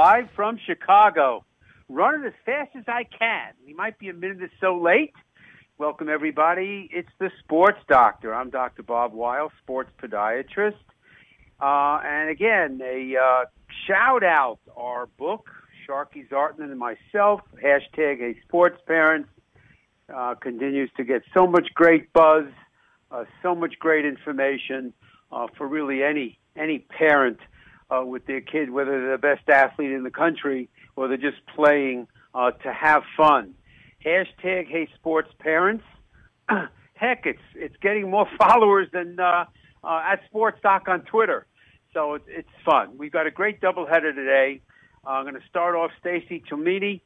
live from Chicago, running as fast as I can. We might be a minute or so late. Welcome, everybody. It's the Sports Doctor. I'm Dr. Bob Weil, sports podiatrist. And again, a shout-out our book, Sharky Zartman and myself, hashtag Hey Sports Parents, continues to get so much great buzz, so much great information for really any parent with their kid, whether they're the best athlete in the country or they're just playing to have fun. Hashtag Hey Sports Parents. Heck, it's getting more followers than at Sports Doc on Twitter. So it's fun. We've got a great doubleheader today. I'm going to start off. Stacy Cimini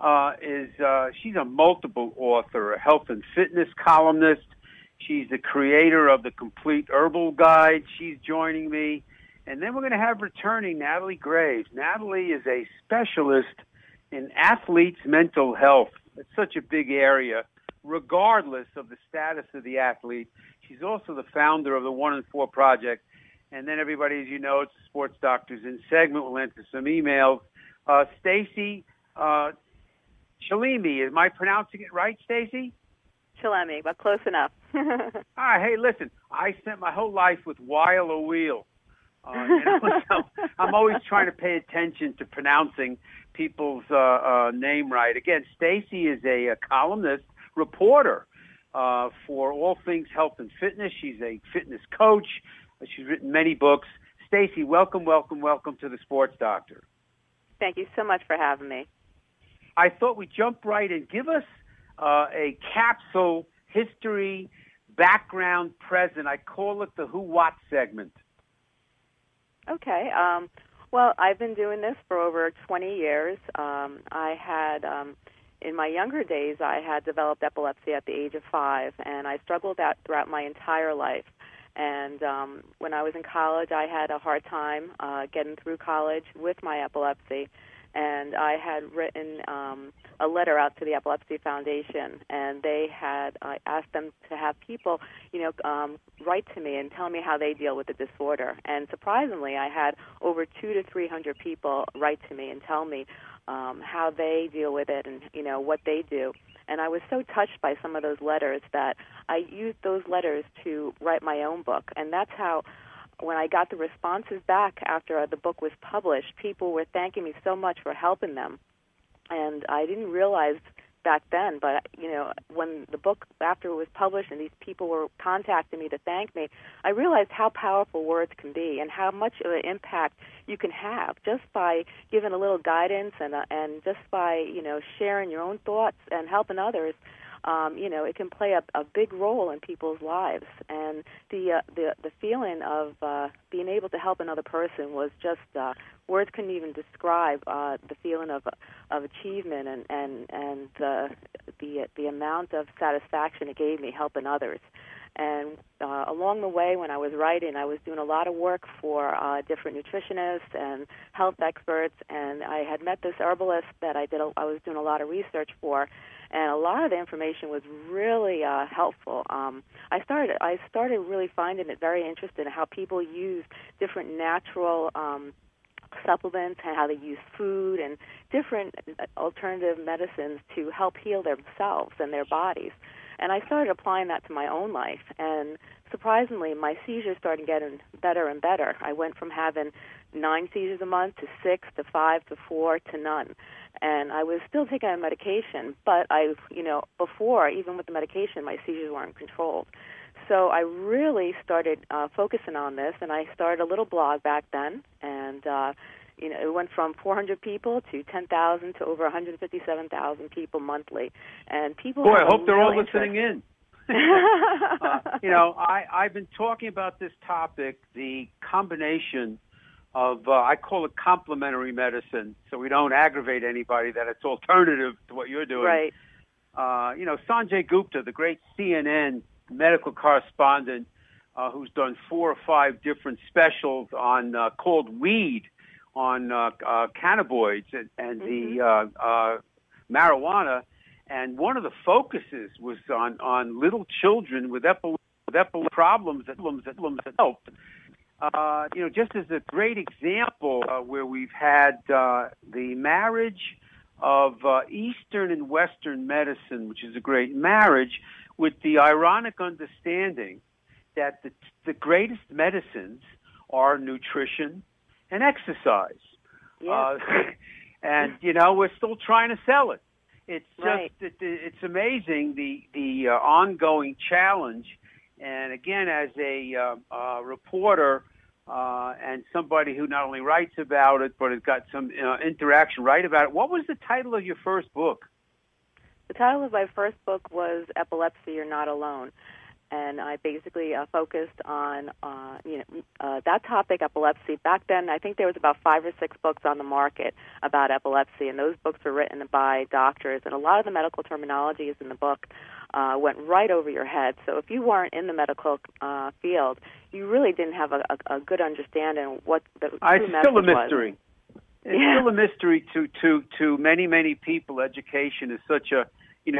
she's a multiple author, a health and fitness columnist. She's the creator of the Complete Herbal Guide. She's joining me. And then we're going to have returning Natalie Graves. Natalie is a specialist in athletes' mental health. It's such a big area, regardless of the status of the athlete. She's also the founder of the 1 in 4 Project. And then everybody, as you know, it's the Sports Doctors in segment. We'll answer some emails. Stacy Chalimi, am I pronouncing it right, Stacy? Chalemi, but close enough. All right, hey, listen, I spent my whole life with Weil or Wheel. So I'm always trying to pay attention to pronouncing people's name right. Again, Stacy is a columnist, reporter for all things health and fitness. She's a fitness coach. She's written many books. Stacy, welcome to the Sports Doctor. Thank you so much for having me. I thought we'd jump right in. Give us a capsule, history, background, present. I call it the Who What segment. Okay. Well, I've been doing this for over 20 years. I had, in my younger days, I had developed epilepsy at the age of 5, and I struggled that throughout my entire life. And when I was in college, I had a hard time getting through college with my epilepsy. And I had written a letter out to the Epilepsy Foundation, and I asked them to have people, write to me and tell me how they deal with the disorder. And surprisingly, I had over 200 to 300 people write to me and tell me how they deal with it and, what they do. And I was so touched by some of those letters that I used those letters to write my own book. And that's how, when I got the responses back after the book was published, people were thanking me so much for helping them. And I didn't realize back then, but, when the book, after it was published and these people were contacting me to thank me, I realized how powerful words can be and how much of an impact you can have just by giving a little guidance and just by, sharing your own thoughts and helping others. It can play a big role in people's lives, and the feeling of being able to help another person was just words couldn't even describe the feeling of achievement and the amount of satisfaction it gave me helping others. And along the way, when I was writing, I was doing a lot of work for different nutritionists and health experts, and I had met this herbalist that I was doing a lot of research for. And a lot of the information was really helpful. I started really finding it very interesting how people use different natural supplements and how they use food and different alternative medicines to help heal themselves and their bodies. And I started applying that to my own life. And surprisingly, my seizures started getting better and better. I went from having 9 seizures a month to 6 to 5 to 4 to none. And I was still taking on medication, but before, even with the medication, my seizures weren't controlled. So I really started focusing on this, and I started a little blog back then, and it went from 400 people to 10,000 to over 157,000 people monthly. And people. Boy, I hope they're all listening in. I've been talking about this topic, the combination of, I call it complementary medicine, so we don't aggravate anybody that it's alternative to what you're doing. Right. Sanjay Gupta, the great CNN medical correspondent, who's done 4 or 5 different specials on called Weed, on cannabinoids and the marijuana, and one of the focuses was on little children with epilepsy problems that helped. just as a great example where we've had the marriage of Eastern and Western medicine, which is a great marriage, with the ironic understanding that the greatest medicines are nutrition and exercise. Yeah. And, we're still trying to sell it. It's just, right. It's amazing, the ongoing challenge. And again, as a reporter and somebody who not only writes about it, but has got some interaction, write about it. What was the title of your first book? The title of my first book was Epilepsy, You're Not Alone. And I basically focused on, that topic, epilepsy. Back then, I think there was about 5 or 6 books on the market about epilepsy, and those books were written by doctors. And a lot of the medical terminologies in the book went right over your head. So if you weren't in the medical field, you really didn't have a good understanding of what the true message was. It's still a mystery. It's still a mystery to many, many people. Education is such a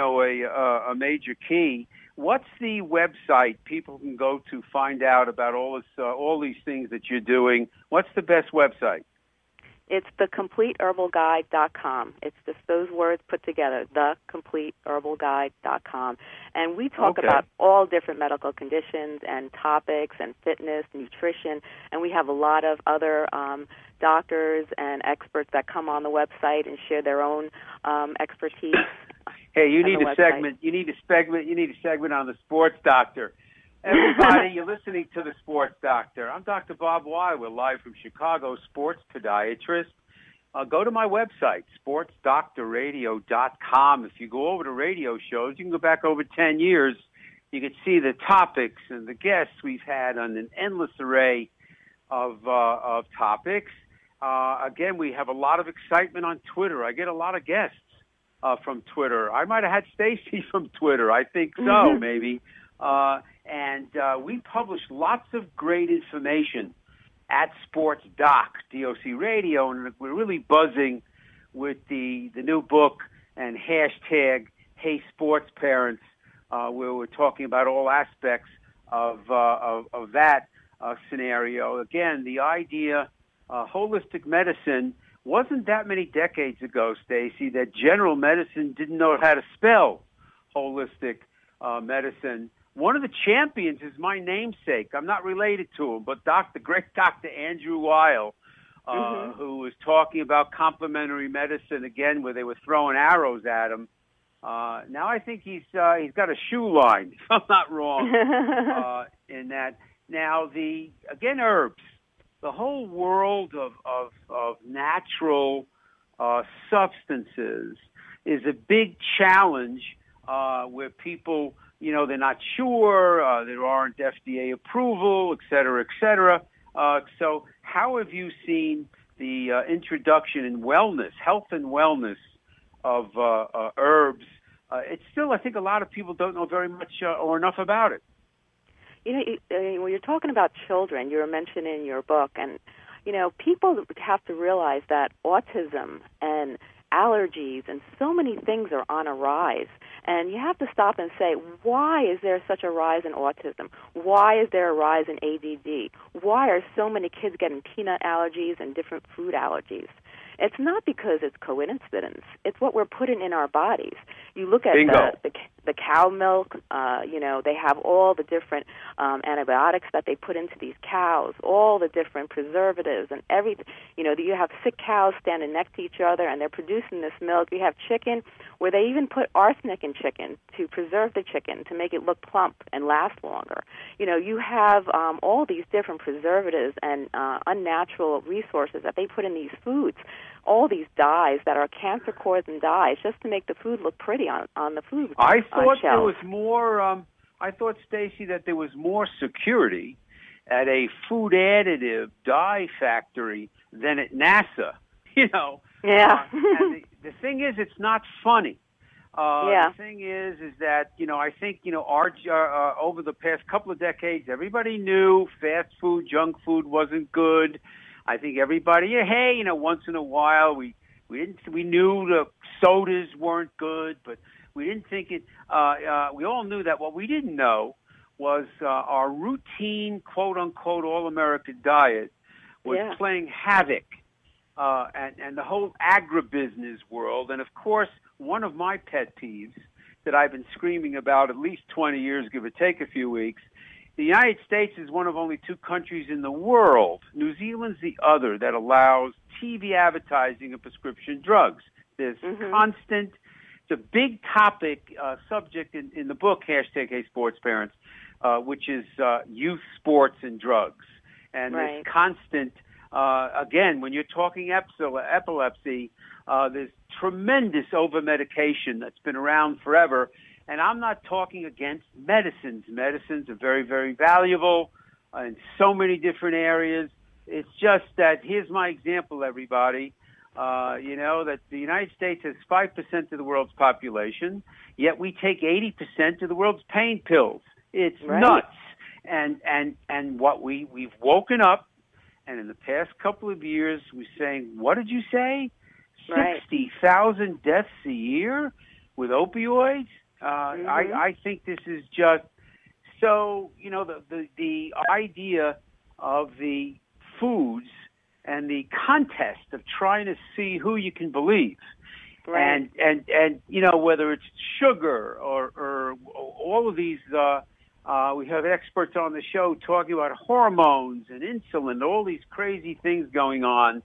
major key. What's the website people can go to find out about all these things that you're doing? What's the best website? It's thecompleteherbalguide.com. It's just those words put together, thecompleteherbalguide.com. And we talk about all different medical conditions and topics and fitness, nutrition, and we have a lot of other doctors and experts that come on the website and share their own expertise. Hey, you need a segment. You need a segment on the Sports Doctor. Everybody, you're listening to the Sports Doctor. I'm Dr. Bob Weil. We're live from Chicago, sports podiatrist. Go to my website, sportsdoctorradio.com. If you go over to radio shows, you can go back over 10 years. You can see the topics and the guests we've had on an endless array of topics. Again, we have a lot of excitement on Twitter. I get a lot of guests from Twitter. I might have had Stacy from Twitter. I think so, maybe. And we publish lots of great information at Sports Doc, DOC Radio, and we're really buzzing with the new book and hashtag Hey Sports Parents, where we're talking about all aspects of that scenario. Again, the idea, holistic medicine, wasn't that many decades ago, Stacy, that general medicine didn't know how to spell holistic medicine. One of the champions is my namesake. I'm not related to him, but the great Dr. Andrew Weil, who was talking about complementary medicine again, where they were throwing arrows at him. Now I think he's got a shoe line, if I'm not wrong, in that. Now herbs. The whole world of natural substances is a big challenge where people, they're not sure, there aren't FDA approval, et cetera, et cetera. So how have you seen the introduction in wellness, health and wellness of herbs? It's still, I think a lot of people don't know very much or enough about it. When you're talking about children, you were mentioning in your book, and, people have to realize that autism and allergies and so many things are on a rise. And you have to stop and say, why is there such a rise in autism? Why is there a rise in ADD? Why are so many kids getting peanut allergies and different food allergies? It's not because it's coincidence. It's what we're putting in our bodies. You look at the cow milk, they have all the different antibiotics that they put into these cows, all the different preservatives and everything. You have sick cows standing next to each other, and they're producing this milk. You have chicken where they even put arsenic in chicken to preserve the chicken, to make it look plump and last longer. You have all these different preservatives and unnatural resources that they put in these foods. All these dyes that are cancer-causing dyes just to make the food look pretty on the food. I thought there was more. I thought, Stacy, that there was more security at a food additive dye factory than at NASA. Yeah. And the thing is, it's not funny. The thing is that I think our over the past couple of decades, everybody knew fast food, junk food wasn't good. I think everybody, once in a while we knew the sodas weren't good, but we didn't think it. We all knew that. What we didn't know was our routine, quote-unquote, all-American diet was playing havoc, and the whole agribusiness world. And, of course, one of my pet peeves that I've been screaming about at least 20 years, give or take a few weeks, the United States is one of only 2 countries in the world, New Zealand's the other, that allows TV advertising of prescription drugs. There's constant, it's a big topic, subject in the book, #Hey Sports Parents, which is youth sports and drugs. And there's constant, again, when you're talking epilepsy, there's tremendous over-medication that's been around forever. And I'm not talking against medicines. Medicines are very, very valuable in so many different areas. It's just that, here's my example, everybody, that the United States has 5% of the world's population, yet we take 80% of the world's pain pills. It's nuts. And what we've woken up, and in the past couple of years, we're saying, what did you say? 60,000 deaths a year with opioids? I think this is just so, the idea of the foods and the contest of trying to see who you can believe. And whether it's sugar or all of these, we have experts on the show talking about hormones and insulin, all these crazy things going on.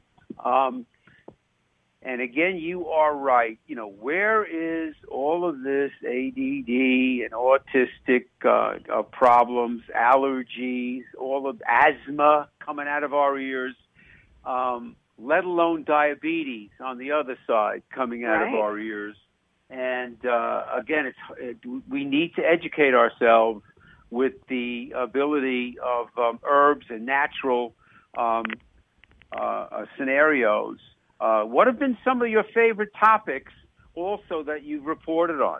And again, you are right. Where is all of this ADD and autistic problems, allergies, all of asthma coming out of our ears, let alone diabetes on the other side coming out of our ears. And again, we need to educate ourselves with the ability of herbs and natural scenarios. What have been some of your favorite topics also that you've reported on?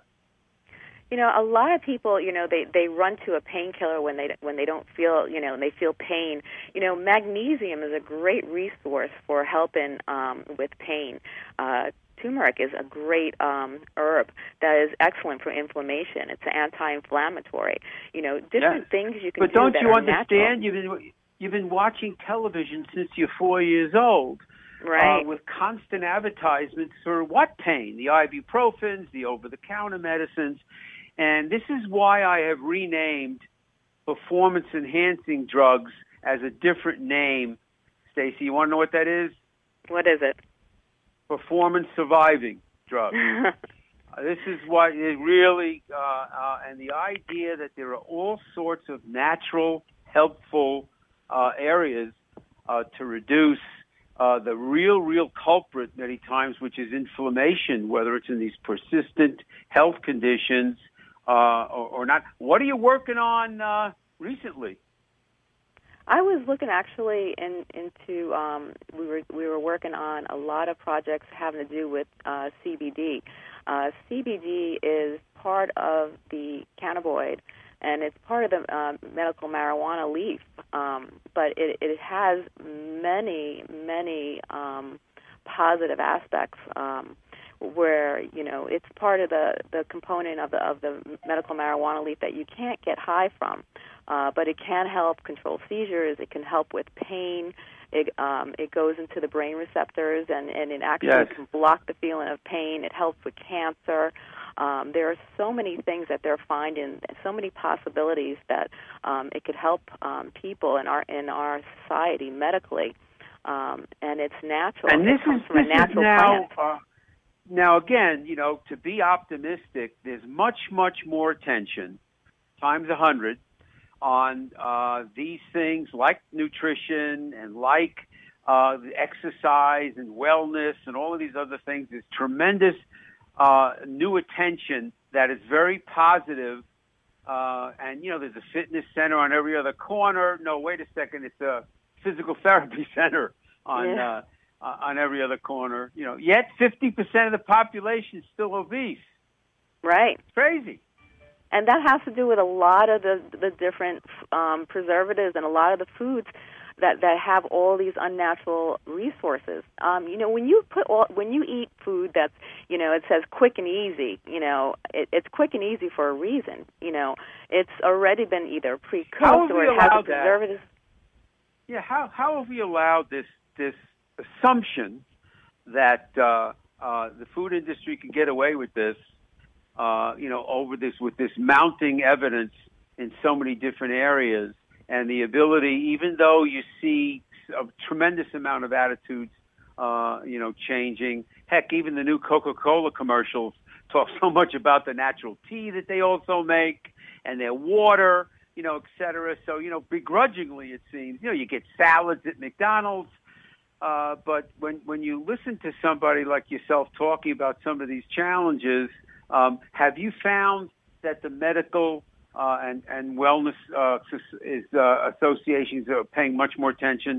A lot of people, they run to a painkiller when they don't feel, and they feel pain. Magnesium is a great resource for helping with pain. Turmeric is a great herb that is excellent for inflammation. It's anti-inflammatory. Different things you can do. But don't you understand? You've been watching television since you're 4 years old. Right. With constant advertisements for what pain? The ibuprofens, the over-the-counter medicines. And this is why I have renamed performance-enhancing drugs as a different name. Stacey, you want to know what that is? What is it? Performance-surviving drugs. This is what it really, and the idea that there are all sorts of natural, helpful areas to reduce the real culprit many times, which is inflammation, whether it's in these persistent health conditions or not. What are you working on recently? I was looking actually into we were working on a lot of projects having to do with CBD. CBD is part of the cannabinoid, and it's part of the medical marijuana leaf, but it has many positive aspects where it's part of the component of the medical marijuana leaf that you can't get high from, but it can help control seizures. It can help with pain. It goes into the brain receptors and it actually can block the feeling of pain. It helps with cancer. There are so many things that they're finding, so many possibilities that it could help people in our society medically, and it's natural. And this comes from a natural plant. Now again, to be optimistic, there's much more attention, times 100, on these things like nutrition and like exercise and wellness and all of these other things. There's tremendous new attention that is very positive. And, there's a fitness center on every other corner. No, wait a second. It's a physical therapy center on every other corner. Yet 50% of the population is still obese. Right. It's crazy. And that has to do with a lot of the different preservatives and a lot of the foods. that have all these unnatural resources. When you eat food that's, it says quick and easy, it's quick and easy for a reason. It's already been either pre-cooked or it has a preservative. Yeah, how have we allowed this assumption that the food industry can get away with this, with this mounting evidence in so many different areas, and the ability, even though you see a tremendous amount of attitudes, changing. Heck, even the new Coca-Cola commercials talk so much about the natural tea that they also make and their water, et cetera. So, begrudgingly, it seems, you get salads at McDonald's. But when you listen to somebody like yourself talking about some of these challenges, have you found that the medical and wellness associations are paying much more attention?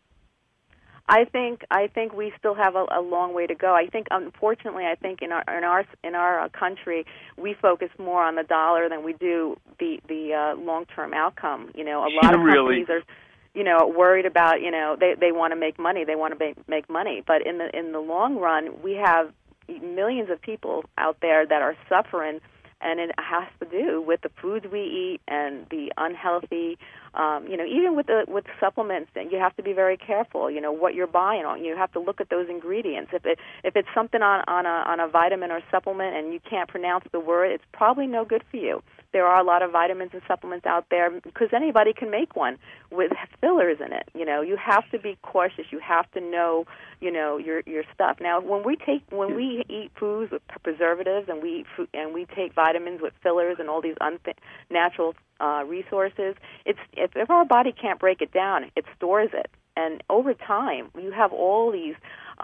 I think we still have a long way to go. I think, unfortunately, in our country, we focus more on the dollar than we do the long-term outcome. A lot of companies are worried about, they want to make money. They want to make money. But in the long run, we have millions of people out there that are suffering, and it has to do with the foods we eat and the unhealthy, even with supplements, you have to be very careful, what you're buying on. You have to look at those ingredients. If it's something on a vitamin or supplement and you can't pronounce the word, it's probably no good for you. There are a lot of vitamins and supplements out there because anybody can make one with fillers in it. You have to be cautious. You have to know, your stuff. Now, when we eat foods with preservatives and we take vitamins with fillers and all these unnatural resources, if our body can't break it down, it stores it. And over time, you have all these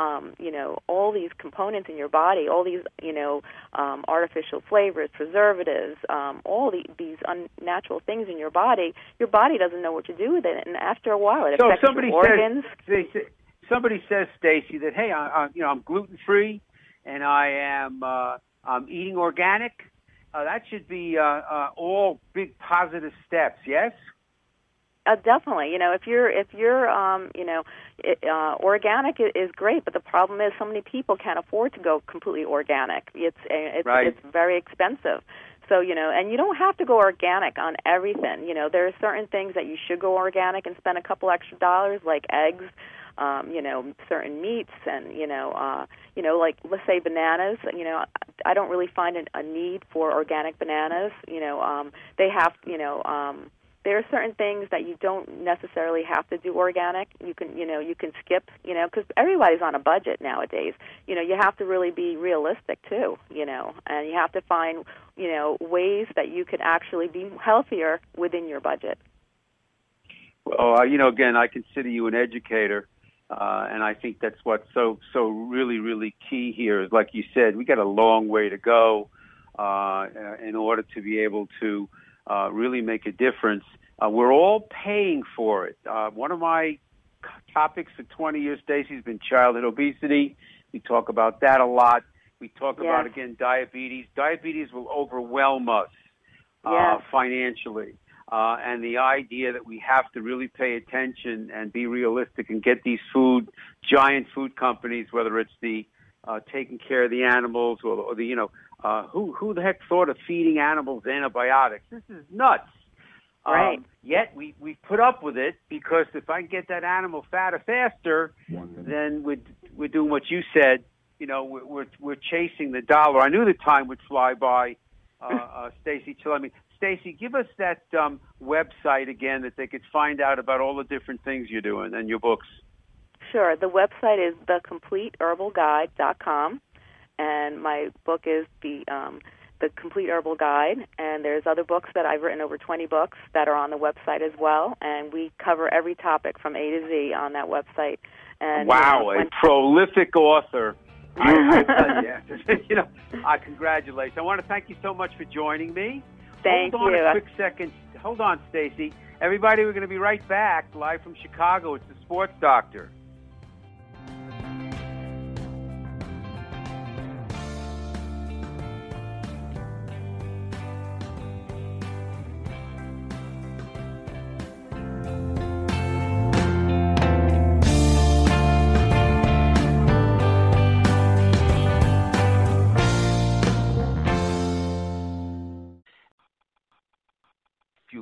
components in your body, all these, artificial flavors, preservatives, all these unnatural things in your body doesn't know what to do with it. And after a while, it affects your organs. Somebody says, Stacy, that, hey, I'm gluten-free and I'm eating organic. That should be all big positive steps, yes? Definitely. If you're organic is great, but the problem is so many people can't afford to go completely organic. It's very expensive. So, and you don't have to go organic on everything. There are certain things that you should go organic and spend a couple extra dollars, like eggs, certain meats, and, like, let's say bananas. I don't really find a need for organic bananas. They have, there are certain things that you don't necessarily have to do organic. You can skip, because everybody's on a budget nowadays. You have to really be realistic too, and you have to find, ways that you could actually be healthier within your budget. Well, again, I consider you an educator, and I think that's what's so really, really key here is, like you said, we got a long way to go in order to be able to really make a difference. We're all paying for it. One of my topics for 20 years, Stacy, has been childhood obesity. We talk about that a lot. We talk about, again, diabetes. Diabetes will overwhelm us financially. And the idea that we have to really pay attention and be realistic and get these giant food companies, whether it's the taking care of the animals or the, who the heck thought of feeding animals antibiotics? This is nuts. Right. Yet we put up with it because if I can get that animal fatter faster, then we're doing what you said. We're chasing the dollar. I knew the time would fly by. Stacy, Stacy, give us that website again that they could find out about all the different things you're doing and your books. Sure. The website is thecompleteherbalguide.com, and my book is the Complete Herbal Guide, and there's other books that I've written, over 20 books that are on the website as well, and we cover every topic from A to Z on that website. And wow, a prolific author. I tell you, I congratulate you. I want to thank you so much for joining me. Thank you. Hold on a quick second. Hold on, Stacy. Everybody, we're going to be right back, live from Chicago. It's the Sports Doctor.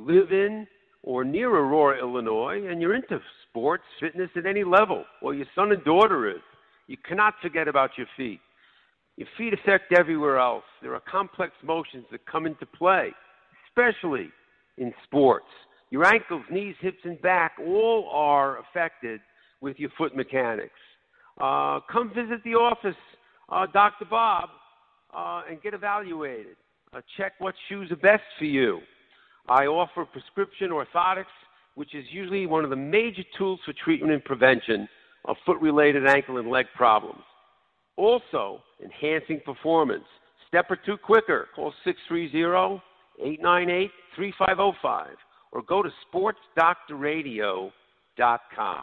live in or near Aurora, Illinois, and you're into sports, fitness at any level, or your son and daughter is, you cannot forget about your feet. Your feet affect everywhere else. There are complex motions that come into play, especially in sports. Your ankles, knees, hips, and back all are affected with your foot mechanics. Come visit the office, Dr. Bob, and get evaluated. Check what shoes are best for you. I offer prescription orthotics, which is usually one of the major tools for treatment and prevention of foot-related ankle and leg problems. Also, enhancing performance. Step or two quicker. Call 630-898-3505 or go to sportsdoctorradio.com.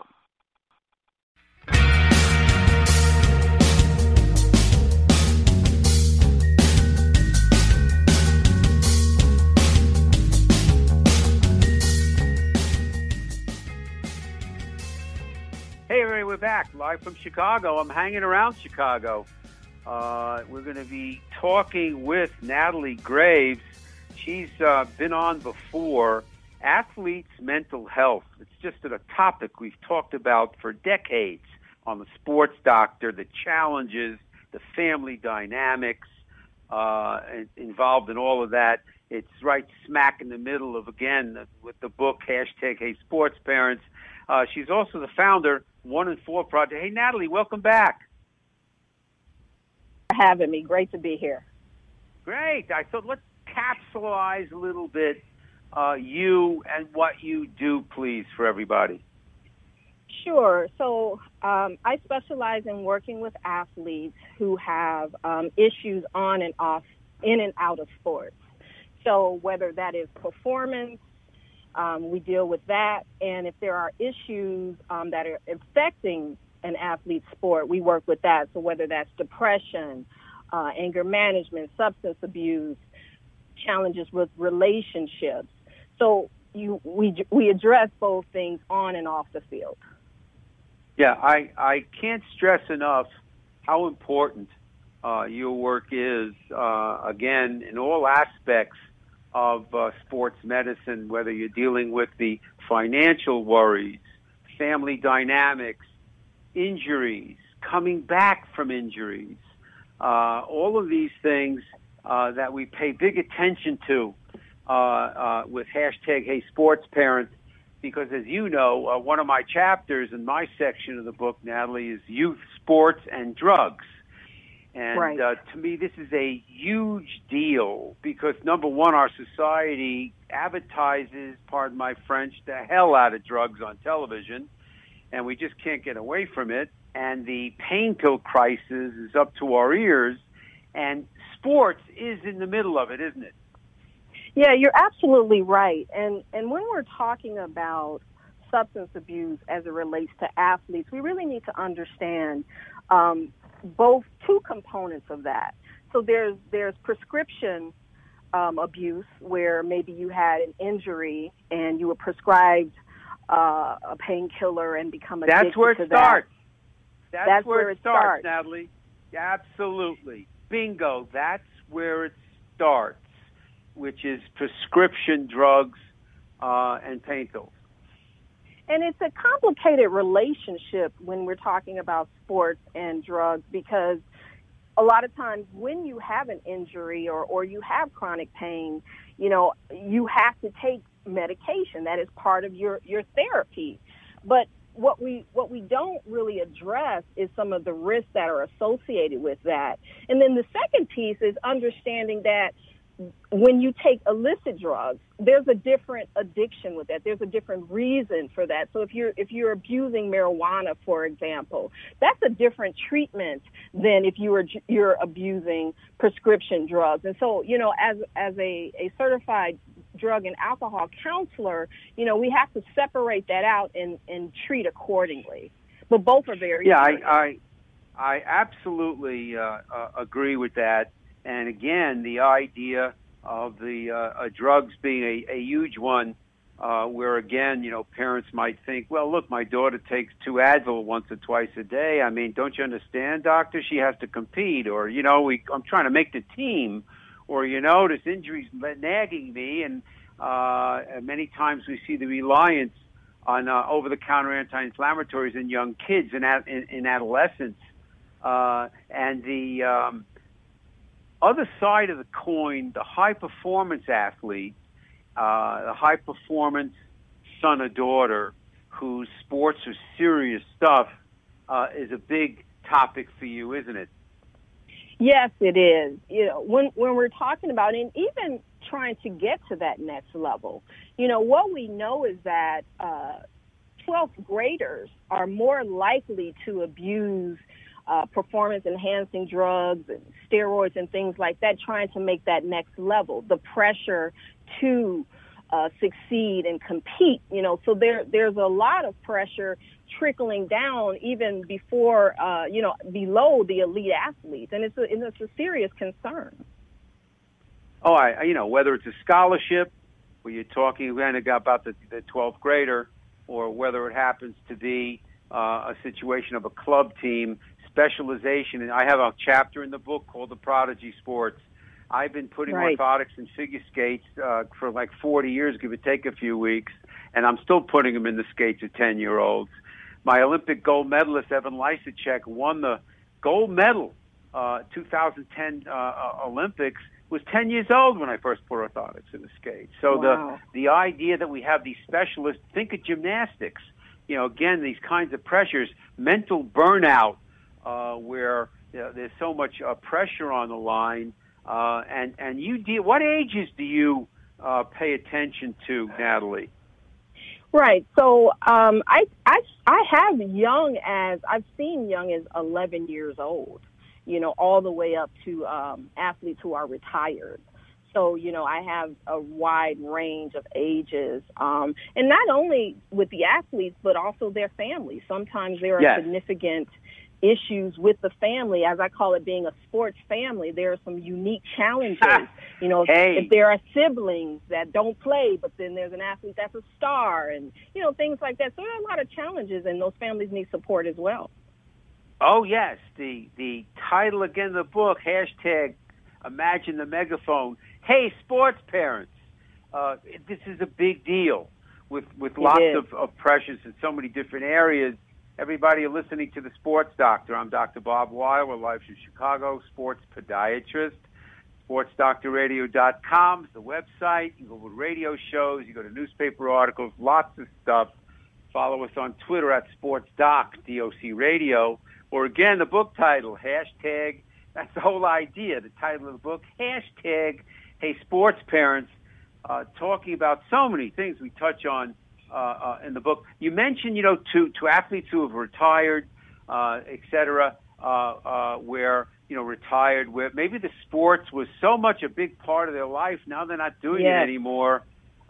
Hey, everybody, we're back live from Chicago. I'm hanging around Chicago. We're going to be talking with Natalie Graves. She's been on before. Athletes' mental health. It's just a topic we've talked about for decades on the Sports Doctor, the challenges, the family dynamics involved in all of that. It's right smack in the middle of, again, with the book, #Hey Sports Parents. She's also the founder, 1 in 4 Project. Hey, Natalie, welcome back. For having me. Great to be here. Great. I thought let's capsulize a little bit you and what you do, please, for everybody. Sure. So I specialize in working with athletes who have issues on and off, in and out of sports. So whether that is performance, we deal with that. And if there are issues that are affecting an athlete's sport, we work with that. So whether that's depression, anger management, substance abuse, challenges with relationships. So we address both things on and off the field. Yeah, I can't stress enough how important your work is, again, in all aspects of sports medicine, whether you're dealing with the financial worries, family dynamics, injuries, coming back from injuries, all of these things that we pay big attention to with #Hey Sports Parents, because as you know, one of my chapters in my section of the book, Natalie, is youth, sports, and drugs. And right. To me, this is a huge deal because, number one, our society advertises, pardon my French, the hell out of drugs on television, and we just can't get away from it. And the pain pill crisis is up to our ears, and sports is in the middle of it, isn't it? Yeah, you're absolutely right. And when we're talking about substance abuse as it relates to athletes, we really need to understand both two components of that. So there's prescription abuse, where maybe you had an injury and you were prescribed a painkiller and become addicted to that. That's where it starts. That's where it starts, starts, Natalie. Absolutely. Bingo. That's where it starts, which is prescription drugs and pain pills. And it's a complicated relationship when we're talking about sports and drugs, because a lot of times when you have an injury or you have chronic pain, you have to take medication. That is part of your therapy. But what we don't really address is some of the risks that are associated with that. And then the second piece is understanding that when you take illicit drugs, there's a different addiction with that. There's a different reason for that. So if you're abusing marijuana, for example, that's a different treatment than if you're abusing prescription drugs. And so, as a certified drug and alcohol counselor, we have to separate that out and treat accordingly. But both are very important. I absolutely agree with that. And again, the idea of the drugs being a huge one, where again, parents might think, well, look, my daughter takes 2 Advil once or twice a day. I mean, don't you understand, doctor? She has to compete, or I'm trying to make the team, or this injury's nagging me, and And many times we see the reliance on over-the-counter anti-inflammatories in young kids in adolescence. And the other side of the coin, the high-performance athlete, the high-performance son or daughter whose sports are serious stuff, is a big topic for you, isn't it? Yes, it is. You know, when we're talking about, and even trying to get to that next level, you know, what we know is that 12th graders are more likely to abuse performance-enhancing drugs and steroids and things like that, trying to make that next level. The pressure to succeed and compete, you know, so there's a lot of pressure trickling down even before, below the elite athletes, and it's a serious concern. Oh, whether it's a scholarship, where you're talking about the 12th grader, or whether it happens to be a situation of a club team, specialization. And I have a chapter in the book called The Prodigy Sports. I've been putting orthotics in figure skates for like 40 years, give or take a few weeks, and I'm still putting them in the skates of 10-year-olds. My Olympic gold medalist, Evan Lysacek, won the gold medal 2010 Olympics, was 10 years old when I first put orthotics in the skates. So the idea that we have these specialists, think of gymnastics, you know, again, these kinds of pressures, mental burnout, where there's so much pressure on the line. And you what ages do you pay attention to, Natalie? Right. So I have I've seen young as 11 years old, you know, all the way up to athletes who are retired. So, you know, I have a wide range of ages, and not only with the athletes, but also their families. Sometimes there are significant issues with the family, as I call it, being a sports family. There are some unique challenges. You know, if there are siblings that don't play, but then there's an athlete that's a star, and, you know, things like that. So there are a lot of challenges, and those families need support as well. Oh, yes. The title again of the book, hashtag Imagine the Megaphone. Hey, sports parents, this is a big deal with lots of pressures in so many different areas. Everybody, you're listening to The Sports Doctor. I'm Dr. Bob Weil. We're live from Chicago, sports podiatrist. SportsDoctorRadio.com is the website. You go to radio shows, you go to newspaper articles, lots of stuff. Follow us on Twitter at SportsDoc, DOC Radio. Or again, the book title, hashtag, that's the whole idea, the title of the book, hashtag, hey, sports parents, talking about so many things we touch on in the book. You mentioned, you know, to athletes who have retired, et cetera, where, you know, retired, where maybe the sports was so much a big part of their life, now they're not doing it anymore.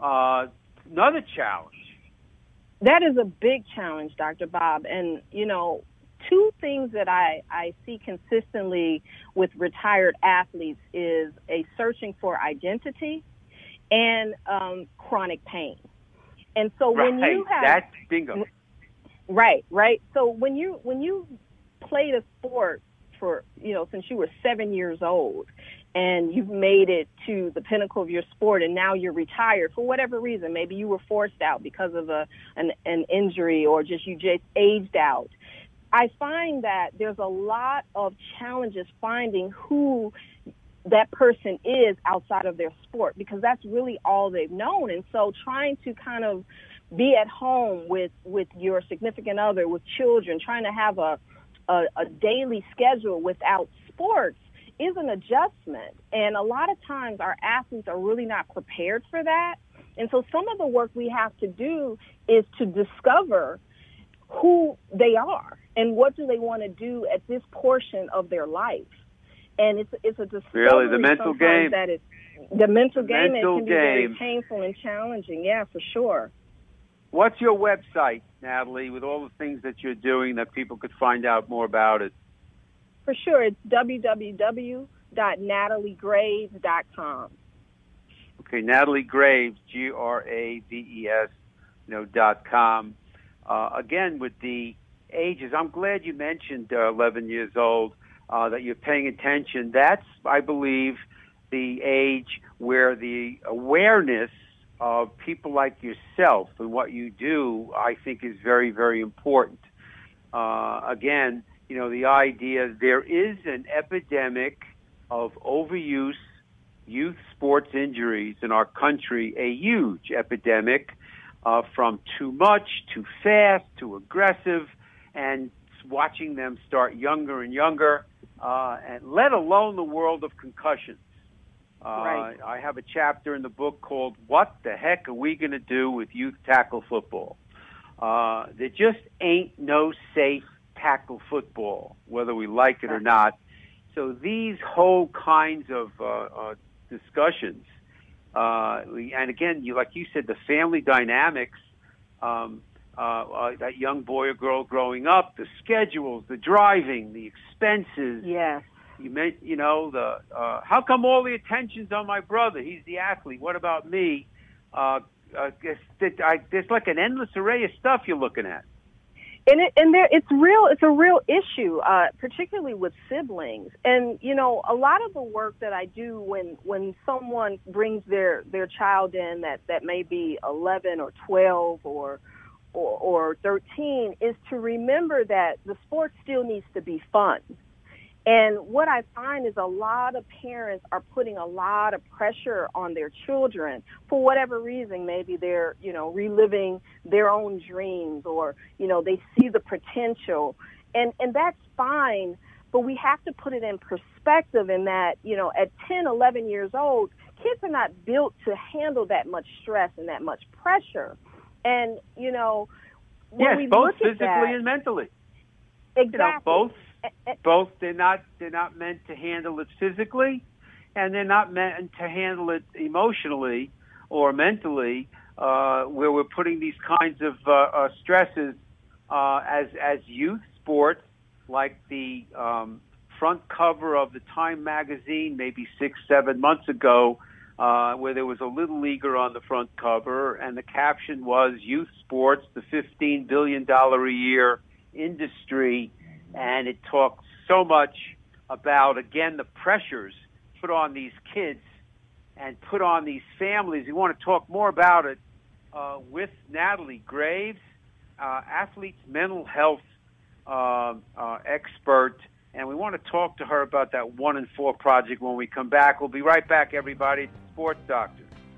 Another challenge. That is a big challenge, Dr. Bob. And, you know, two things that I see consistently with retired athletes is a searching for identity and chronic pain. And so when you have that's bingo. Right. So when you played a sport for, you know, since you were 7 years old, and you've made it to the pinnacle of your sport, and now you're retired for whatever reason, maybe you were forced out because of an injury, or you just aged out. I find that there's a lot of challenges finding who that person is outside of their sport, because that's really all they've known. And so trying to kind of be at home with your significant other, with children, trying to have a daily schedule without sports is an adjustment. And a lot of times our athletes are really not prepared for that. And so some of the work we have to do is to discover who they are and what do they want to do at this portion of their life. And it's a discovery. Really, the mental game. That is the mental game. It can be very painful and challenging. Yeah, for sure. What's your website, Natalie, with all the things that you're doing that people could find out more about it? For sure, it's www.nataliegraves.com. Okay, Natalie Graves, Graves, .com. Again, with the ages, I'm glad you mentioned 11 years old, that you're paying attention. That's, I believe, the age where the awareness of people like yourself and what you do, I think is very, very important. Again, the idea there is an epidemic of overuse youth sports injuries in our country, a huge epidemic from too much, too fast, too aggressive, and watching them start younger and younger, and let alone the world of concussions. Right. I have a chapter in the book called "What the Heck Are We Going to Do with Youth Tackle Football?" There just ain't no safe tackle football, whether we like it or not. So these whole kinds of discussions, and again, like you said, the family dynamics, that young boy or girl growing up, the schedules, the driving, the expenses. Yes. You meant, how come all the attention's on my brother? He's the athlete. What about me? There's like an endless array of stuff you're looking at. It's a real issue, particularly with siblings. And a lot of the work that I do when someone brings their child in that may be 11 or 12 or 13 is to remember that the sport still needs to be fun. And what I find is a lot of parents are putting a lot of pressure on their children for whatever reason. Maybe they're, reliving their own dreams, or, they see the potential. And that's fine, but we have to put it in perspective in that, at 10, 11 years old, kids are not built to handle that much stress and that much pressure. And, when we both look physically at that, and mentally. exactly. Both they're not meant to handle it physically, and they're not meant to handle it emotionally or mentally, where we're putting these kinds of stresses as youth sports, like the front cover of the Time magazine maybe 6-7 months ago, where there was a little leaguer on the front cover, and the caption was "Youth Sports, the $15 billion a year industry." And it talks so much about, again, the pressures put on these kids and put on these families. We want to talk more about it with Natalie Graves, athlete's mental health expert. And we want to talk to her about that 1 in 4 project when we come back. We'll be right back, everybody. It's the Sports Doctor.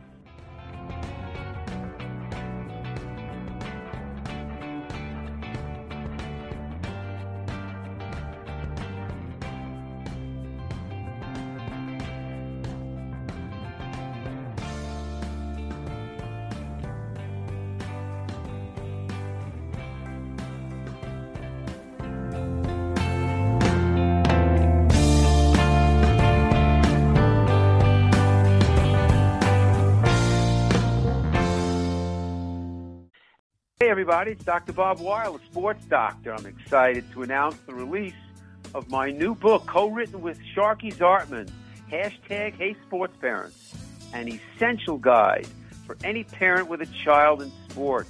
Hey, everybody, it's Dr. Bob Weil, a sports doctor. I'm excited to announce the release of my new book, co-written with Sharky Zartman, #HeySportsParents, an essential guide for any parent with a child in sports.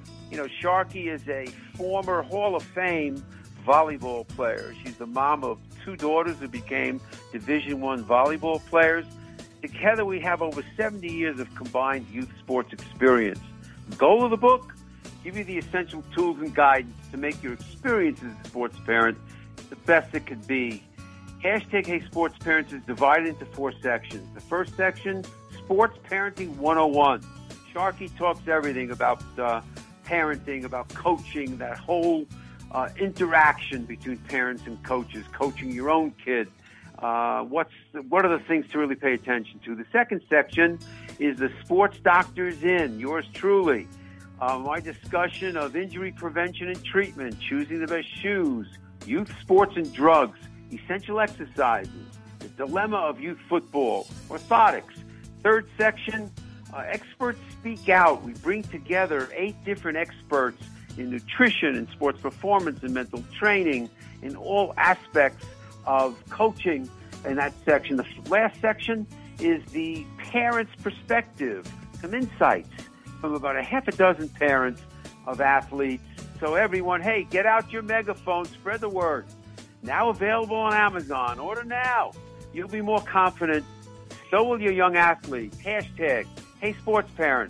Sharky is a former Hall of Fame volleyball player. She's the mom of 2 daughters who became Division I volleyball players. Together, we have over 70 years of combined youth sports experience. The goal of the book? Give you the essential tools and guidance to make your experience as a sports parent the best it could be. #HeySportsParents is divided into 4 sections. The first section, Sports Parenting 101. Sharky talks everything about parenting, about coaching, that whole interaction between parents and coaches, coaching your own kid. What are the things to really pay attention to? The second section is the Sports Doctor's In, yours truly. My discussion of injury prevention and treatment, choosing the best shoes, youth sports and drugs, essential exercises, the dilemma of youth football, orthotics. Third section, experts speak out. We bring together 8 different experts in nutrition and sports performance and mental training in all aspects of coaching in that section. The last section is the parent's perspective, some insights from about a half a dozen parents of athletes. So everyone, hey, get out your megaphone, spread the word. Now available on Amazon. Order now. You'll be more confident. So will your young athlete. Hey, sports parents.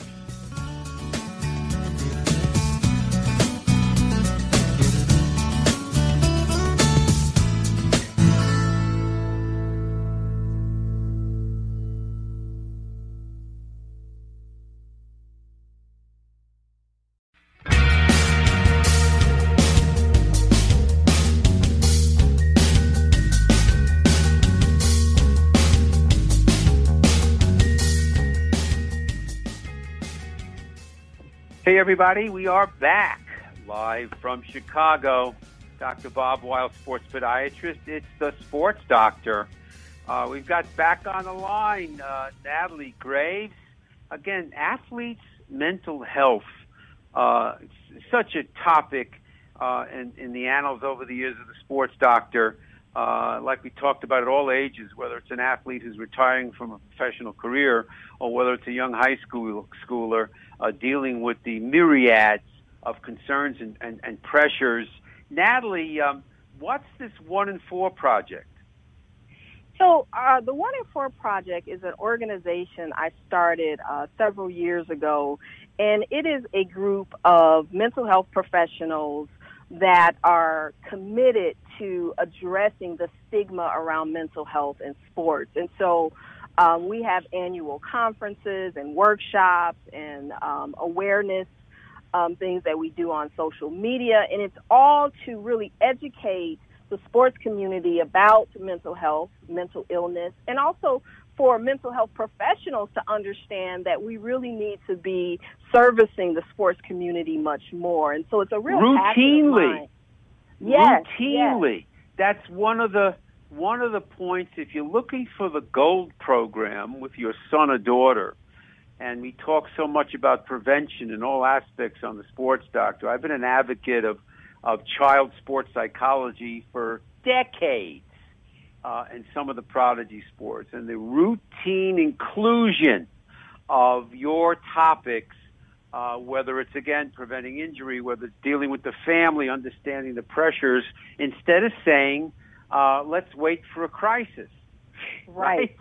Hey, everybody, we are back live from Chicago. Dr. Bob Weil, sports podiatrist. It's the Sports Doctor. We've got back on the line Natalie Graves. Again, athletes' mental health. It's such a topic in the annals over the years of the Sports Doctor. Like we talked about at all ages, whether it's an athlete who's retiring from a professional career or whether it's a young high schooler dealing with the myriads of concerns and pressures. Natalie, what's this 1 in 4 project? So the 1 in 4 project is an organization I started several years ago, and it is a group of mental health professionals that are committed to addressing the stigma around mental health in sports. And so we have annual conferences and workshops and awareness things that we do on social media, and it's all to really educate the sports community about mental health, mental illness, and also for mental health professionals to understand that we really need to be servicing the sports community much more. And so it's a real routinely. Yes, routinely. Yes. That's one of the points. If you're looking for the gold program with your son or daughter, and we talk so much about prevention in all aspects on the Sports Doctor. I've been an advocate of child sports psychology for decades in some of the prodigy sports, and the routine inclusion of your topics, whether it's, again, preventing injury, whether it's dealing with the family, understanding the pressures, instead of saying, let's wait for a crisis. Right.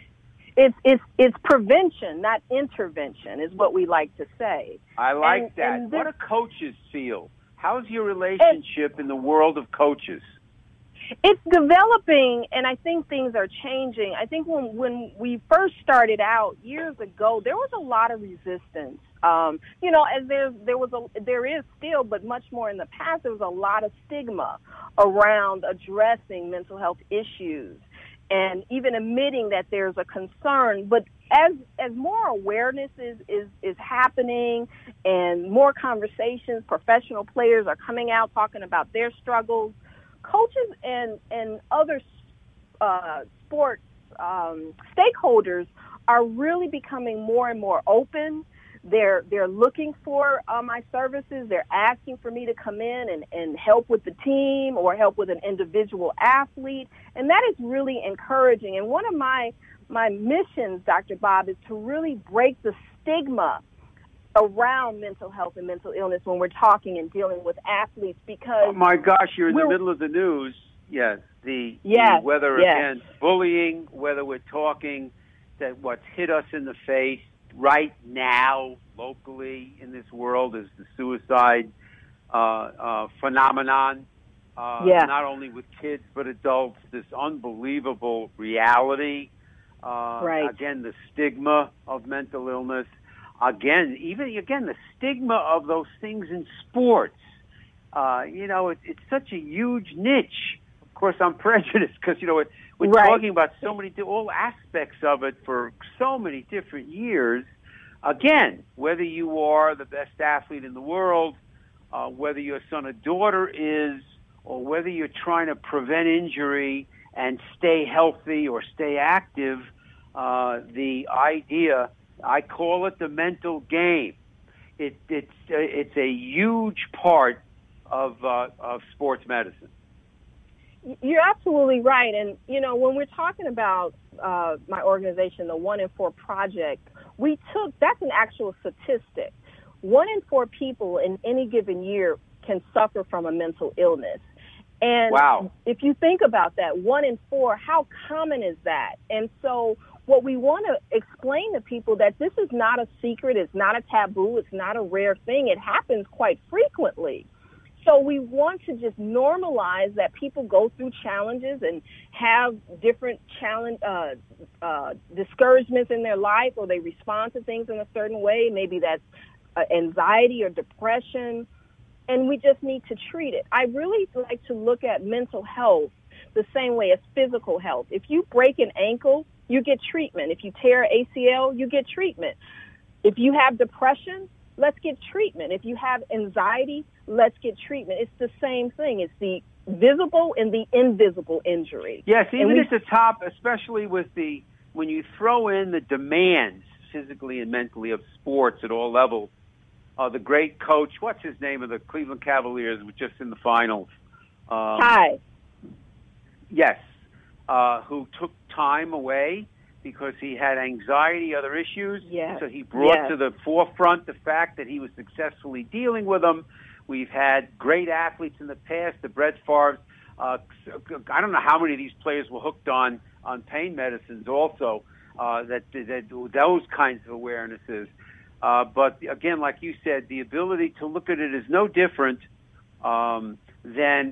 It's prevention, not intervention, is what we like to say. I like that. What do coaches feel? How's your relationship in the world of coaches? It's developing, and I think things are changing. I think when we first started out years ago, there was a lot of resistance. As there is still, but much more in the past, there was a lot of stigma around addressing mental health issues and even admitting that there's a concern. But as more awareness is happening and more conversations, professional players are coming out talking about their struggles, coaches and other sports stakeholders are really becoming more and more open. They're looking for my services. They're asking for me to come in and help with the team or help with an individual athlete. And that is really encouraging. And one of my missions, Dr. Bob, is to really break the stigma around mental health and mental illness when we're talking and dealing with athletes, because oh my gosh, you're in the middle of the news. Yes, whether again bullying, whether we're talking that what's hit us in the face right now locally in this world is the suicide phenomenon. Not only with kids but adults, this unbelievable reality. Again, the stigma of mental illness. Again, the stigma of those things in sports. It's such a huge niche. Of course, I'm prejudiced because, we're talking about so many, all aspects of it for so many different years. Again, whether you are the best athlete in the world, whether your son or daughter is, or whether you're trying to prevent injury and stay healthy or stay active, the idea, I call it the mental game. It's a huge part of sports medicine. You're absolutely right. And, when we're talking about my organization, the 1 in 4 Project, that's an actual statistic. 1 in 4 people in any given year can suffer from a mental illness. And wow. if you think about that, 1 in 4, how common is that? And so what we want to explain to people that this is not a secret, it's not a taboo, it's not a rare thing. It happens quite frequently. So we want to just normalize that people go through challenges and have different discouragements in their life, or they respond to things in a certain way. Maybe that's anxiety or depression, and we just need to treat it. I really like to look at mental health the same way as physical health. If you break an ankle, you get treatment. If you tear ACL, you get treatment. If you have depression, let's get treatment. If you have anxiety, let's get treatment. It's the same thing. It's the visible and the invisible injury. Yes, even at the top, especially when you throw in the demands physically and mentally of sports at all levels. The great coach, what's his name, of the Cleveland Cavaliers, was just in the finals. Hi. Yes, who took time away because he had anxiety, other issues. Yes. So he brought to the forefront the fact that he was successfully dealing with them. We've had great athletes in the past, the Brett Favre. I don't know how many of these players were hooked on pain medicines also, those kinds of awarenesses. But again, like you said, the ability to look at it is no different than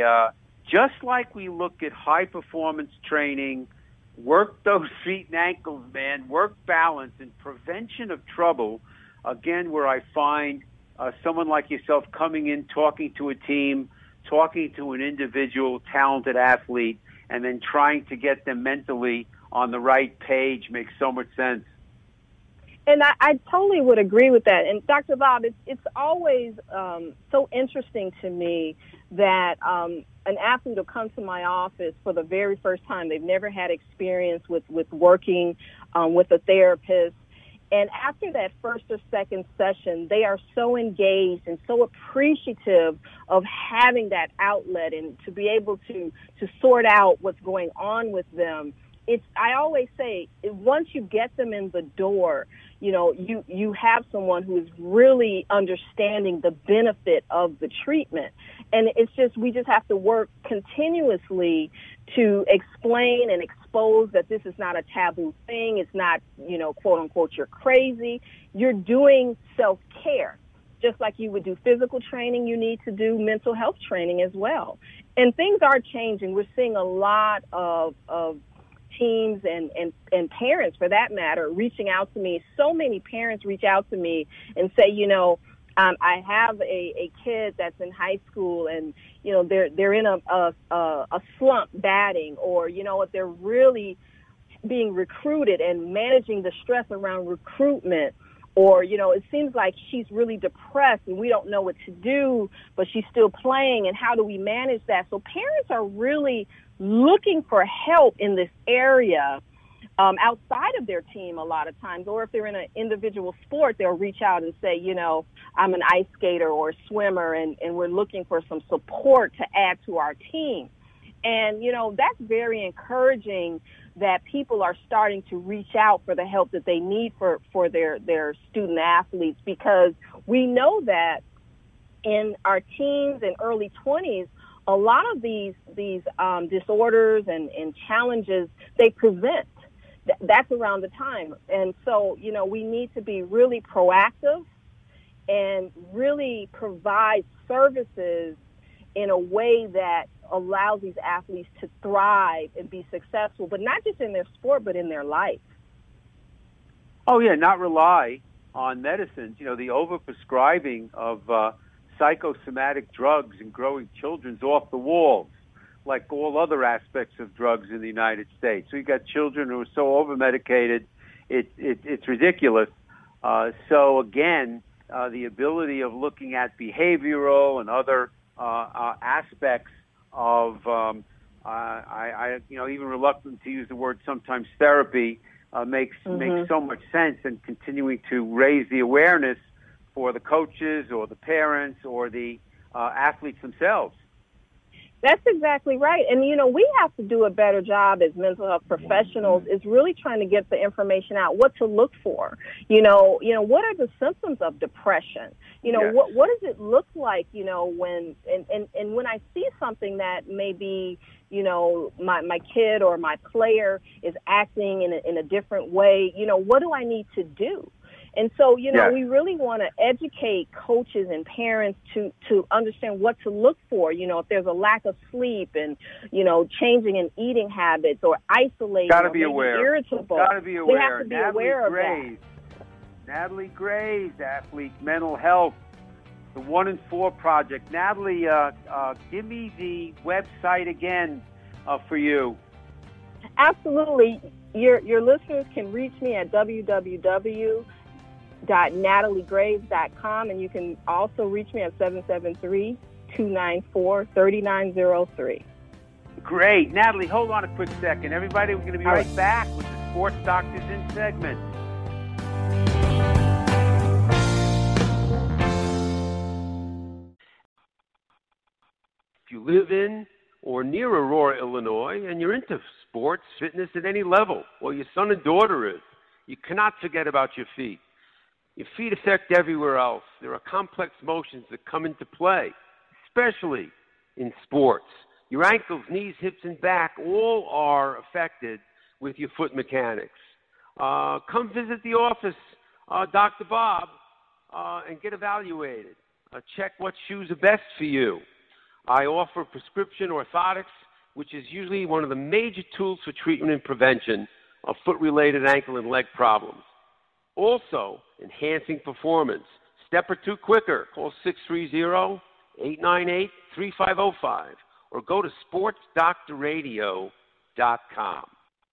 just like we look at high performance training, work those feet and ankles, man, work balance and prevention of trouble. Again, where I find someone like yourself coming in, talking to a team, talking to an individual talented athlete, and then trying to get them mentally on the right page makes so much sense. And I totally would agree with that. And Dr. Bob, it's always so interesting to me that an athlete will come to my office for the very first time. They've never had experience with working with a therapist. And after that first or second session, they are so engaged and so appreciative of having that outlet and to be able to sort out what's going on with them. I always say, once you get them in the door, you have someone who is really understanding the benefit of the treatment. And we just have to work continuously to explain and expose that this is not a taboo thing. It's not, quote unquote, you're crazy. You're doing self-care. Just like you would do physical training, you need to do mental health training as well. And things are changing. We're seeing a lot of teams and parents, for that matter, reaching out to me. So many parents reach out to me and say, I have a kid that's in high school and, they're in a slump batting, or, they're really being recruited and managing the stress around recruitment. Or, it seems like she's really depressed and we don't know what to do, but she's still playing, and how do we manage that? So parents are really looking for help in this area outside of their team a lot of times. Or if they're in an individual sport, they'll reach out and say, I'm an ice skater or a swimmer, and we're looking for some support to add to our team. And, that's very encouraging that people are starting to reach out for the help that they need for their student athletes, because we know that in our teens and early 20s, a lot of these disorders and challenges, they present. That's around the time. And so, we need to be really proactive and really provide services in a way that allows these athletes to thrive and be successful, but not just in their sport, but in their life. Oh, yeah, not rely on medicines. The overprescribing of psychosomatic drugs in growing children's off the walls, like all other aspects of drugs in the United States. So you got children who are so over-medicated, it's ridiculous. So again, the ability of looking at behavioral and other aspects of, even reluctant to use the word sometimes, therapy, makes so much sense, and continuing to raise the awareness for the coaches or the parents or the athletes themselves. That's exactly right. And, we have to do a better job as mental health professionals is really trying to get the information out, what to look for. What are the symptoms of depression? Yes. What does it look like, when, and when I see something that may be, my kid or my player is acting in a different way, what do I need to do? And so, Yes. we really want to educate coaches and parents to understand what to look for, if there's a lack of sleep and, changing in eating habits or isolating Gotta or be maybe aware. irritable. Gotta be aware. They have to be aware of that. Natalie Graves, Athlete Mental Health, the 1 in 4 Project. Natalie, give me the website again for you. Absolutely. Your listeners can reach me at www.nataliegraves.com, and you can also reach me at 773-294-3903. Great. Natalie, hold on a quick second. Everybody, we're going to be right back with the Sports Doctors In segment. If you live in or near Aurora, Illinois, and you're into sports, fitness at any level, or your son and daughter is, you cannot forget about your feet. Your feet affect everywhere else. There are complex motions that come into play, especially in sports. Your ankles, knees, hips, and back all are affected with your foot mechanics. Come visit the office, Dr. Bob, and get evaluated. Check what shoes are best for you. I offer prescription orthotics, which is usually one of the major tools for treatment and prevention of foot-related ankle and leg problems. Also, enhancing performance. Step or two quicker. Call 630-898-3505 or go to sportsdoctorradio.com.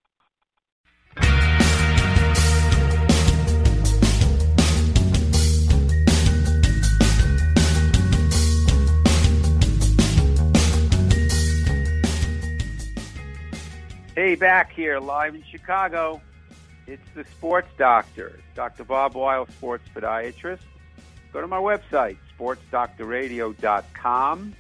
Hey, back here live in Chicago. It's the Sports Doctor, Dr. Bob Weil, sports podiatrist. Go to my website, sportsdoctorradio.com,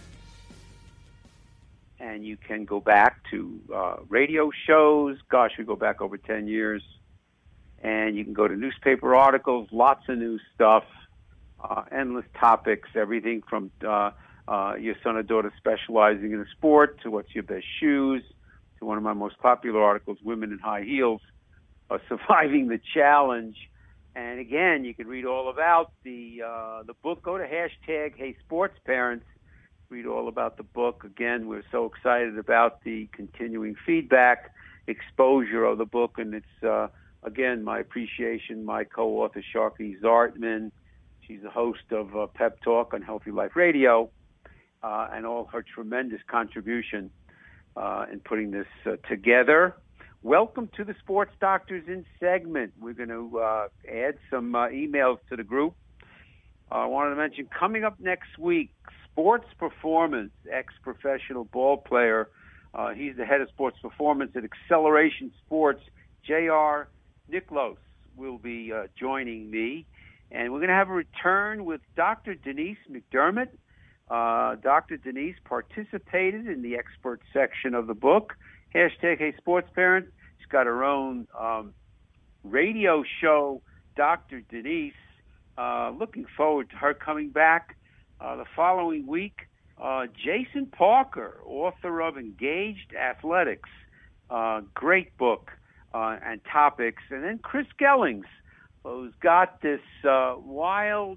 and you can go back to radio shows. Gosh, we go back over 10 years. And you can go to newspaper articles, lots of new stuff, endless topics, everything from your son or daughter specializing in a sport to what's your best shoes, to one of my most popular articles, Women in High Heels, Surviving the Challenge. And again, you can read all about the book. Go to #HeySportsParents. Read all about the book. Again, we're so excited about the continuing feedback, exposure of the book, and it's again my appreciation. My co-author Sharky Zartman, she's the host of Pep Talk on Healthy Life Radio, and all her tremendous contribution in putting this together. Welcome to the Sports Doctors In segment. We're going to add some emails to the group. I wanted to mention coming up next week, Sports Performance, ex-professional ball player. He's the head of sports performance at Acceleration Sports. J.R. Niklos will be joining me. And we're going to have a return with Dr. Denise McDermott. Dr. Denise participated in the expert section of the book, #HeySportsParents. She's got her own radio show, Dr. Denise. Looking forward to her coming back the following week. Jason Parker, author of Engaged Athletics, great book and topics. And then Chris Gellings, who's got this wild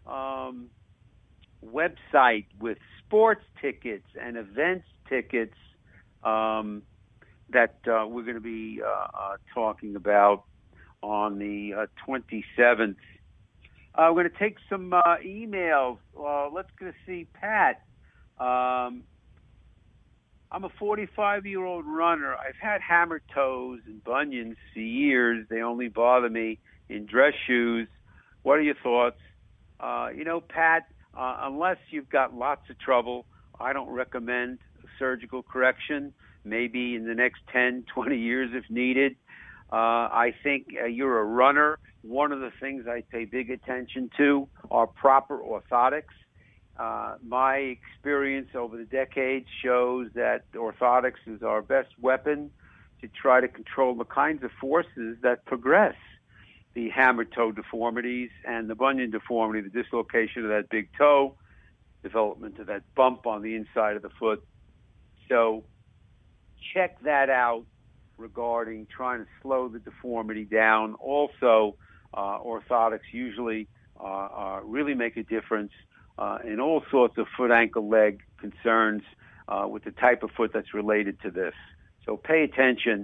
website with sports tickets and events tickets that we're going to be talking about on the 27th. We're going to take some emails. Let's go see Pat. I'm a 45-year-old runner. I've had hammer toes and bunions for years. They only bother me in dress shoes. What are your thoughts? Pat, unless you've got lots of trouble, I don't recommend surgical correction, maybe in the next 10, 20 years if needed. I think you're a runner. One of the things I pay big attention to are proper orthotics. My experience over the decades shows that orthotics is our best weapon to try to control the kinds of forces that progress the hammer toe deformities and the bunion deformity, the dislocation of that big toe, development of that bump on the inside of the foot. So check that out regarding trying to slow the deformity down. Also, orthotics usually really make a difference in all sorts of foot, ankle, leg concerns with the type of foot that's related to this. So pay attention.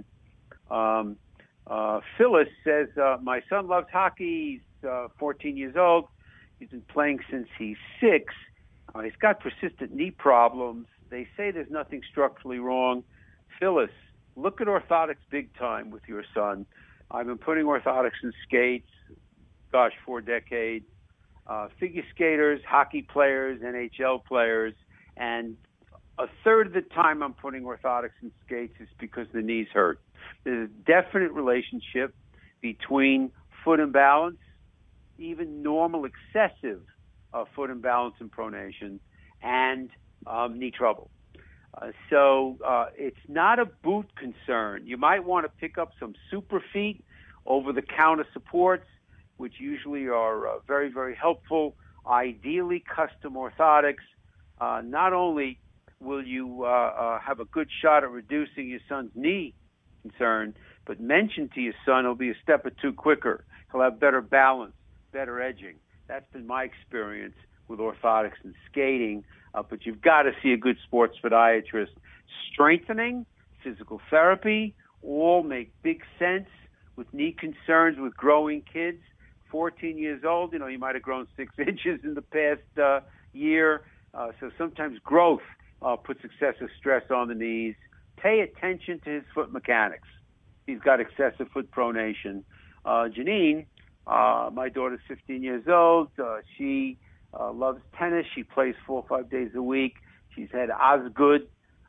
Phyllis says, my son loves hockey. He's 14 years old. He's been playing since he's 6. He's got persistent knee problems. They say there's nothing structurally wrong. Phyllis, look at orthotics big time with your son. I've been putting orthotics in skates, 4 decades. Figure skaters, hockey players, NHL players, and a third of the time I'm putting orthotics in skates is because the knees hurt. There's a definite relationship between foot imbalance, even normal excessive foot imbalance and pronation, and knee trouble. So it's not a boot concern. You might want to pick up some Superfeet over-the-counter supports, which usually are very, very helpful. Ideally, custom orthotics. Not only will you have a good shot at reducing your son's knee concern, but mention to your son he'll be a step or two quicker. He'll have better balance, better edging. That's been my experience with orthotics and skating. But you've got to see a good sports podiatrist. Strengthening, physical therapy, all make big sense with knee concerns with growing kids. 14 years old, you might have grown 6 inches in the past year. So sometimes growth puts excessive stress on the knees. Pay attention to his foot mechanics. He's got excessive foot pronation. Janine, my daughter's 15 years old. She loves tennis. She plays 4 or 5 days a week. She's had Osgood,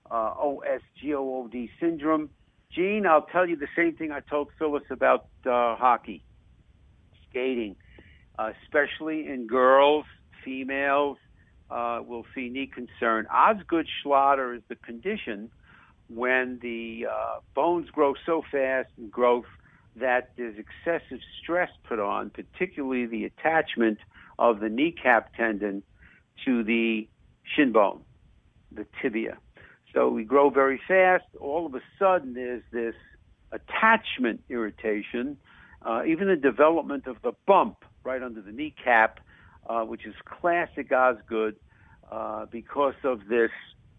OSGOOD syndrome. Gene, I'll tell you the same thing I told Phyllis about hockey, skating, especially in girls, females, will see knee concern. Osgood-Schlatter is the condition when the bones grow so fast in growth that there's excessive stress put on, particularly the attachment of the kneecap tendon to the shin bone, the tibia. So we grow very fast. All of a sudden, there's this attachment irritation, even the development of the bump right under the kneecap, which is classic Osgood, because of this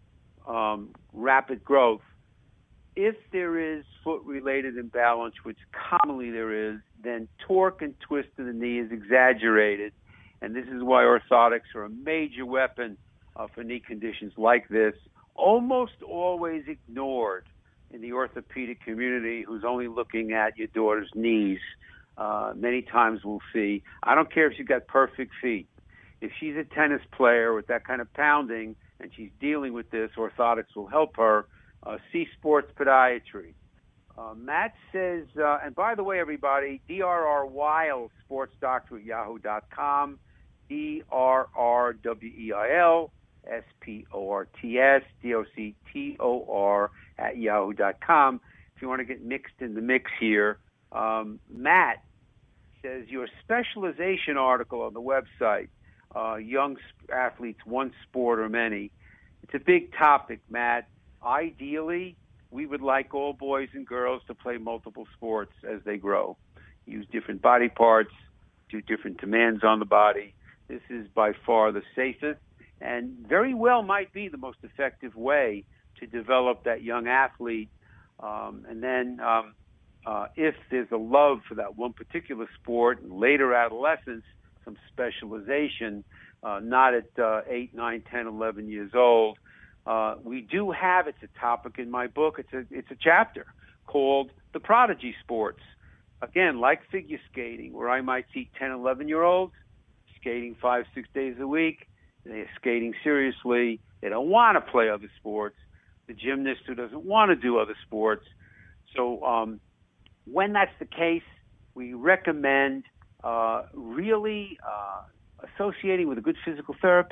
rapid growth. If there is foot-related imbalance, which commonly there is, then torque and twist of the knee is exaggerated. And this is why orthotics are a major weapon for knee conditions like this, almost always ignored in the orthopedic community who's only looking at your daughter's knees. Many times we'll see, I don't care if she's got perfect feet. If she's a tennis player with that kind of pounding and she's dealing with this, orthotics will help her. See sports podiatry. Matt says, and by the way, everybody, D.R.R. Weil, sports doctor at yahoo.com, D.R.R.W.E.I.L. S-P-O-R-T-S, D-O-C-T-O-R at yahoo.com. If you want to get mixed in the mix here, Matt says your specialization article on the website, Young Athletes, One Sport or Many, it's a big topic, Matt. Ideally, we would like all boys and girls to play multiple sports as they grow. Use different body parts, do different demands on the body. This is by far the safest and very well might be the most effective way to develop that young athlete. And then if there's a love for that one particular sport and later adolescence, some specialization, not at 8, 9, 10, 11 years old. We do have, it's a topic in my book, it's a chapter called The Prodigy Sports. Again, like figure skating, where I might see 10, 11-year-olds skating 5, 6 days a week. They're skating seriously. They don't want to play other sports. The gymnast who doesn't want to do other sports. So when that's the case, we recommend really associating with a good physical therapist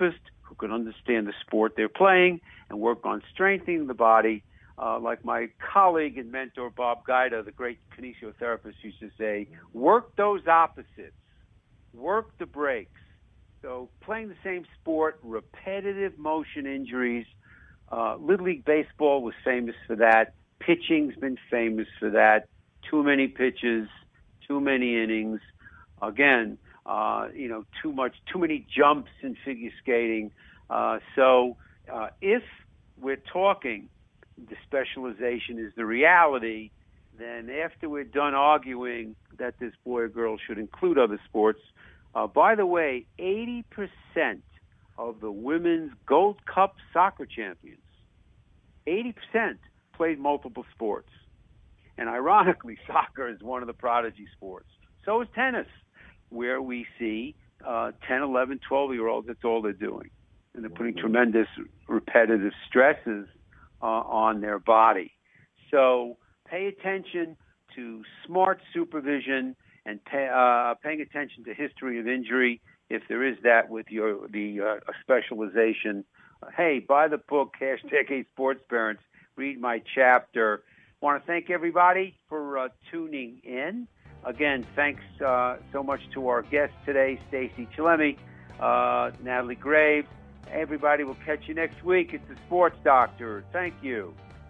who can understand the sport they're playing and work on strengthening the body. Like my colleague and mentor Bob Guida, the great kinesiotherapist, used to say, work those opposites, work the breaks. So playing the same sport, repetitive motion injuries. Little League Baseball was famous for that. Pitching's been famous for that. Too many pitches, too many innings. Again, too many jumps in figure skating. So if we're talking the specialization is the reality, then after we're done arguing that this boy or girl should include other sports, by the way, 80% of the women's Gold Cup soccer champions, 80% played multiple sports. And ironically, soccer is one of the prodigy sports. So is tennis, where we see 10, 11, 12-year-olds, that's all they're doing. And they're putting tremendous repetitive stresses on their body. So pay attention to smart supervision and paying attention to history of injury, if there is that with the specialization. Hey, buy the book, #8sportsparents. Read my chapter. I want to thank everybody for tuning in. Again, thanks so much to our guests today, Stacy Chillemi, Natalie Graves. Everybody, will catch you next week. It's the Sports Doctor. Thank you.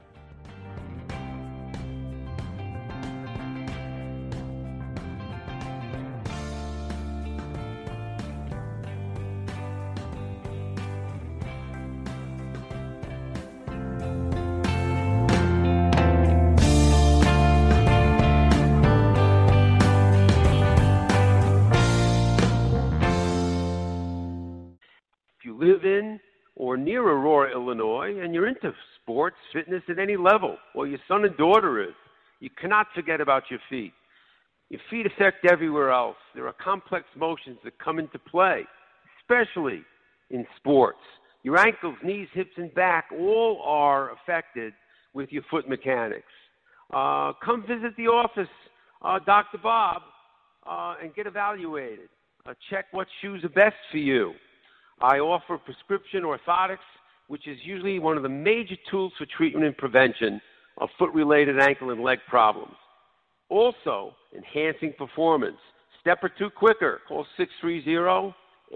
Live in or near Aurora, Illinois, and you're into sports, fitness at any level, or your son and daughter is, you cannot forget about your feet. Your feet affect everywhere else. There are complex motions that come into play, especially in sports. Your ankles, knees, hips, and back all are affected with your foot mechanics. Come visit the office, Dr. Bob, and get evaluated. Check what shoes are best for you. I offer prescription orthotics, which is usually one of the major tools for treatment and prevention of foot-related ankle and leg problems. Also, enhancing performance. Step or two quicker. Call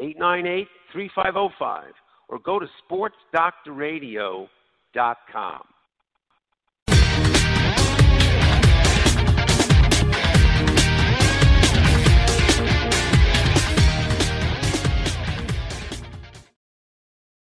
630-898-3505 or go to sportsdoctorradio.com.